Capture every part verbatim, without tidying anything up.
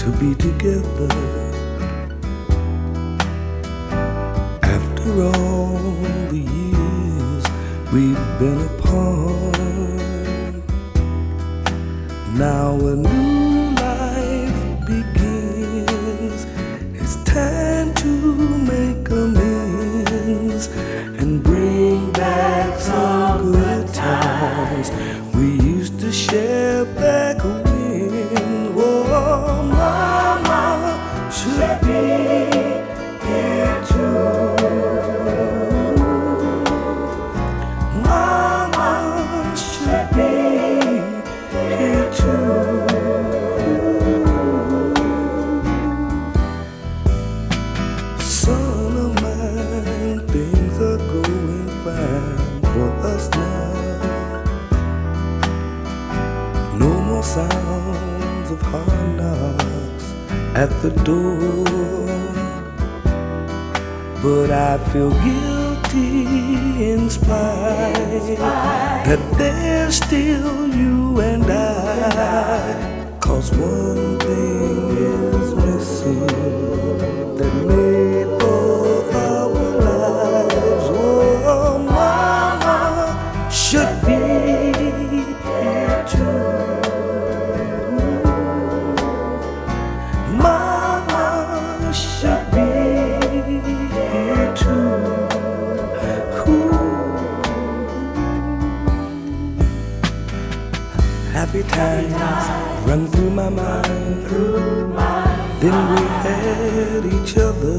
to be together. After all the years we've been apart, now a new life begins. It's time to make amends and bring back some good times we used to share back when. Oh, mama should be here too. Mama should be here too. Son of mine, things are going fine for us now. No more sounds of hard knocks at the door, but I feel guilty in spite that there's still you and I. Cause one thing is missing that made both our lives. Oh, mama should be here too. Mama should be here too. Ooh. Happy times run through my mind. Then we had each other.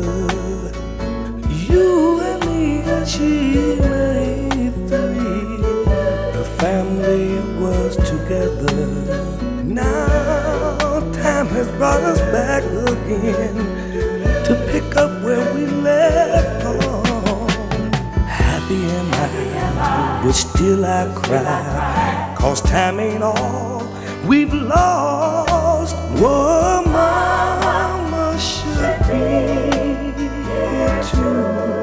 You and me achieved three. The family was together. Now time has brought us back again to pick up where we left off. Happy am I, but still I cry. Cause time ain't all we've lost. Whoa, mama should be here too.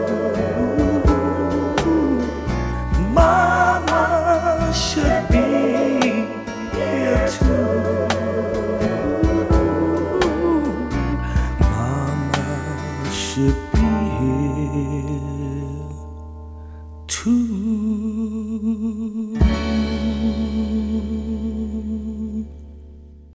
Mama should be here too. Mama should be here too.